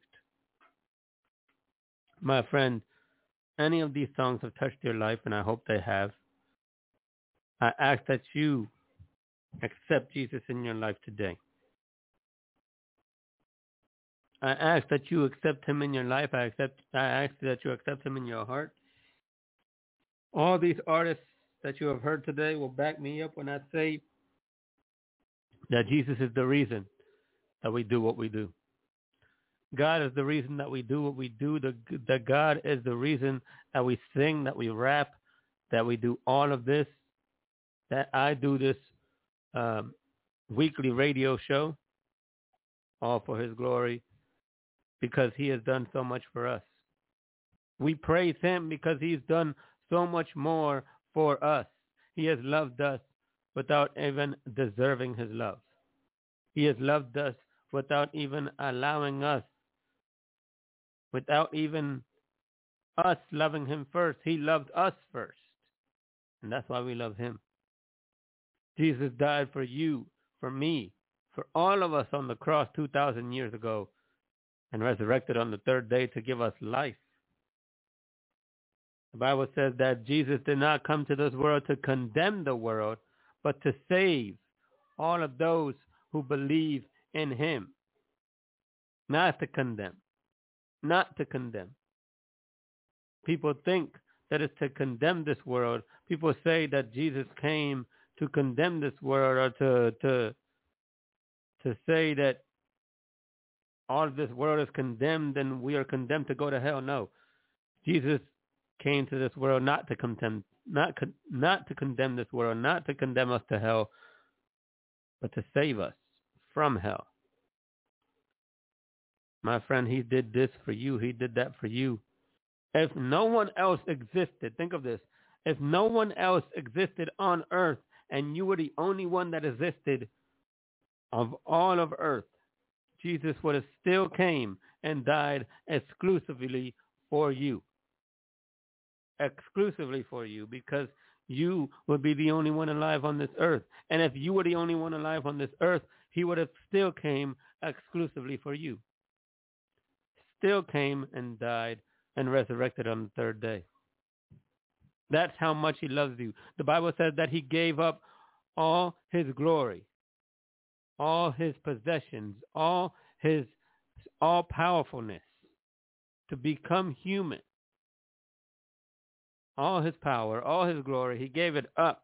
S4: My friend, any of these songs have touched your life, and I hope they have. I ask that you accept Jesus in your life today. I ask that you accept him in your life. I accept. I ask that you accept him in your heart. All these artists that you have heard today will back me up when I say that Jesus is the reason that we do what we do. God is the reason that we do what we do. The, the God is the reason that we sing, that we rap, that we do all of this, that I do this um, weekly radio show, all for his glory, because he has done so much for us. We praise him because he's done so much more for us. He has loved us without even deserving his love. He has loved us without even allowing us, without even us loving him first. He loved us first. And that's why we love him. Jesus died for you, for me, for all of us on the cross two thousand years ago, and resurrected on the third day to give us life. The Bible says that Jesus did not come to this world to condemn the world, but to save all of those who believe in him. Not to condemn. Not to condemn. People think that it's to condemn this world. People say that Jesus came to condemn this world, or to to to say that all of this world is condemned and we are condemned to go to hell. No. Jesus came to this world not to condemn, not not to condemn this world, not to condemn us to hell, but to save us from hell. My friend, he did this for you. He did that for you. If no one else existed, think of this. If no one else existed on earth and you were the only one that existed of all of earth, Jesus would have still came and died exclusively for you. Exclusively for you, because you would be the only one alive on this earth. And if you were the only one alive on this earth, he would have still came exclusively for you. Still came and died and resurrected on the third day. That's how much he loves you. The Bible says that he gave up all his glory, all his possessions, all his all powerfulness to become human. All his power, all his glory, he gave it up.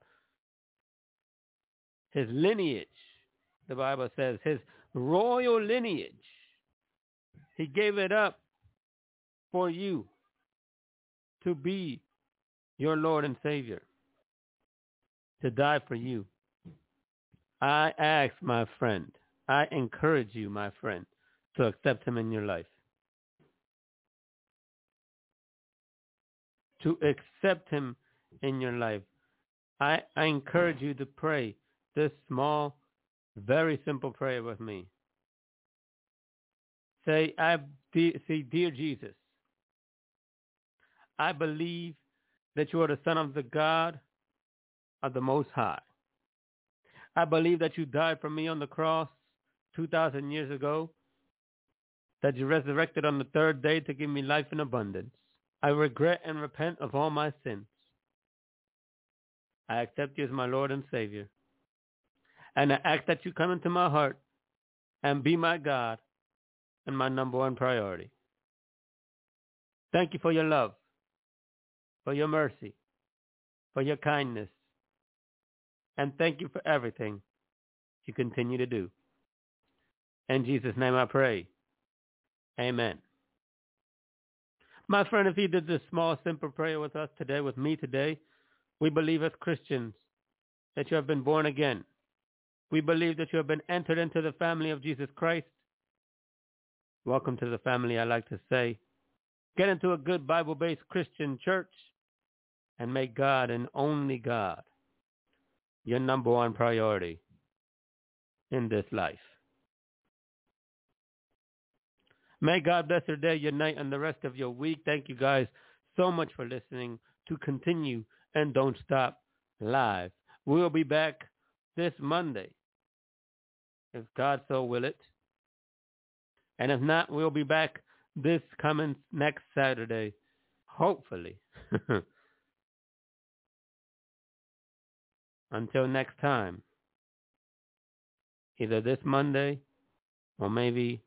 S4: His lineage, the Bible says, his royal lineage, he gave it up for you to be your Lord and Savior, to die for you. I ask, my friend, I encourage you, my friend, to accept him in your life. To accept him in your life. I, I encourage you to pray this small, very simple prayer with me. Say, I de- say, dear Jesus, I believe that you are the Son of the God of the Most High. I believe that you died for me on the cross two thousand years ago, that you resurrected on the third day to give me life in abundance. I regret and repent of all my sins. I accept you as my Lord and Savior. And I ask that you come into my heart and be my God and my number one priority. Thank you for your love, for your mercy, for your kindness, and thank you for everything you continue to do. In Jesus' name I pray. Amen. My friend, if you did this small, simple prayer with us today, with me today, we believe as Christians that you have been born again. We believe that you have been entered into the family of Jesus Christ. Welcome to the family, I like to say. Get into a good Bible-based Christian church and make God and only God your number one priority in this life. May God bless your day, your night, and the rest of your week. Thank you guys so much for listening to Continue and Don't Stop Live. We'll be back this Monday, if God so will it. And if not, we'll be back this coming next Saturday, hopefully. Until next time, either this Monday or maybe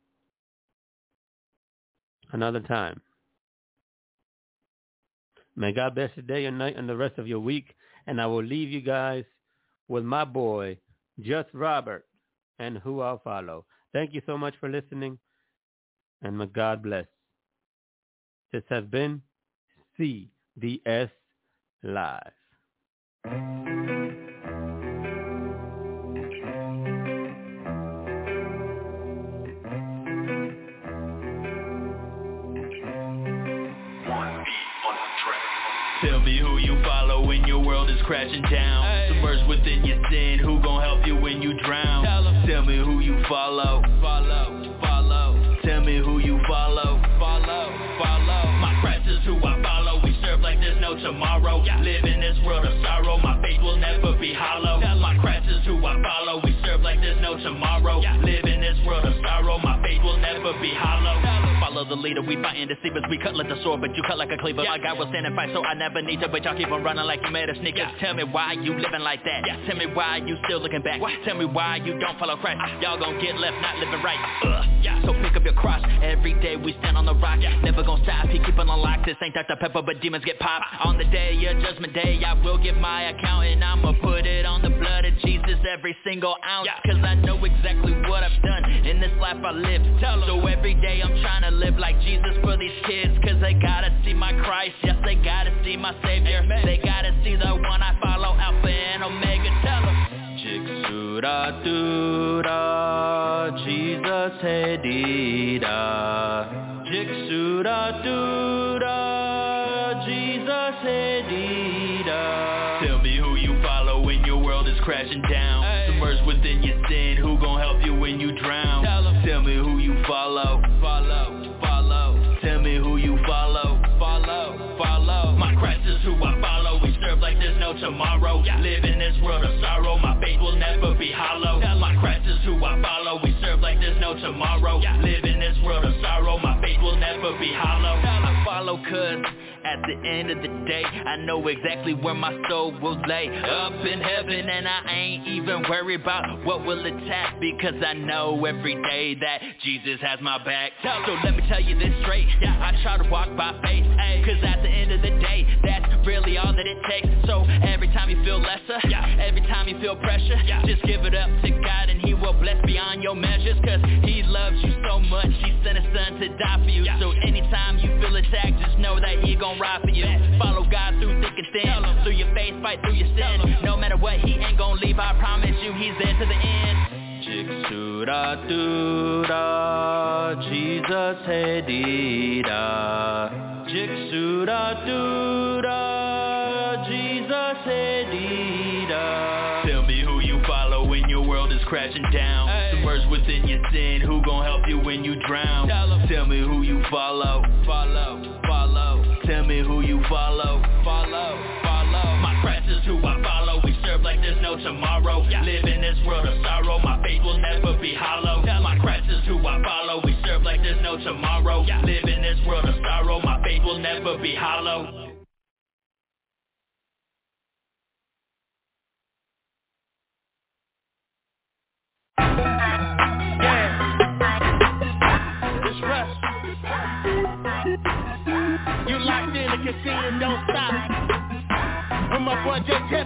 S4: another time. May God bless your day, your night, and the rest of your week. And I will leave you guys with my boy, Just Robert, and Who I'll Follow. Thank you so much for listening, and may God bless. This has been C D S Live.
S2: Tell me who you follow when your world is crashing down. Hey. Submerged within your sin, who gon' help you when you drown? Tell, Tell me who you follow. Follow, follow. Tell me who you follow. Follow, follow. My Christ is who I follow. We serve like there's no tomorrow. Yeah. Live in this world of sorrow. My faith will never be hollow. Tell My Christ is who I follow. We serve like there's no tomorrow. Yeah. Live in this world of sorrow. My faith will never be hollow. Follow the leader, we fighting deceivers. We cut like the sword, but you cut like a cleaver. Yeah. My God will stand and fight, so I never need to. But y'all keep on running like you made of sneakers. Yeah. Tell me why you living like that. Yeah. Tell me why you still looking back. What? Tell me why you don't follow Christ. Uh. Y'all gon' get left not living right. Uh. Yeah. So pick up your cross. Every day we stand on the rock. Yeah. Never gon' stop. He keep on lock. This ain't Doctor Pepper, but demons get popped. Uh. On the day of judgment day, I will give my account, and I'ma put it on the blood of Jesus every single ounce. Yeah. Cause I know exactly what I've done in this life I live. Tell so every day I'm trying to live like Jesus for these kids, cause they gotta see my Christ. Yes, they gotta see my Savior. Amen. They gotta see the one I follow, Alpha and Omega. Tell them. Jigsura dura, Jesus hedida. Jigsura dura, Jesus hedida. Tell me who you follow when your world is crashing down. Hey. Submerged within your sin, who gon' help you when you drown? Tell, Tell me who you follow. Follow, follow. Tell me who you follow. Follow, follow. My Christ is who I follow. We serve like there's no tomorrow. Yeah. Live in this world of sorrow. My faith will never be hollow. My Christ is who I follow. We serve like there's no tomorrow. Yeah. Live in this world of sorrow. My faith will never be hollow. I follow cause at the end of the day, I know exactly where my soul will lay. Up in heaven, and I ain't even worried about what will attack, because I know every day that Jesus has my back. So let me tell you this straight, yeah, I try to walk by faith, ay, cause at the end of the day, that's really all that it takes. So every time you feel lesser, yeah, every time you feel pressure, yeah, just give it up to God and He will bless beyond your measures, cause He loves you so much, He sent His Son to die for you. So anytime you feel attacked, just know that He gon' ride for you. Follow God through thick and thin, through your faith, fight through your sin. No matter what, He ain't gon' leave, I promise you, He's there to the end. Jigsura dura, Jesus hedida. Jigsura dura, Jesus hedida. Tell me who you follow when your world is crashing down. Hey. Submerged within your sin, who gon' help you when you drown? Tell me who you follow, follow, follow. Tell me who you follow, follow, follow. My Christ is who I follow. We serve like there's no tomorrow. Live in this world of sorrow. My faith will never be hollow. My Christ is who I follow. We serve like there's no tomorrow. Live in this world of sorrow. My faith will never be hollow.
S3: You locked in and continue, don't stop. With my boy J J.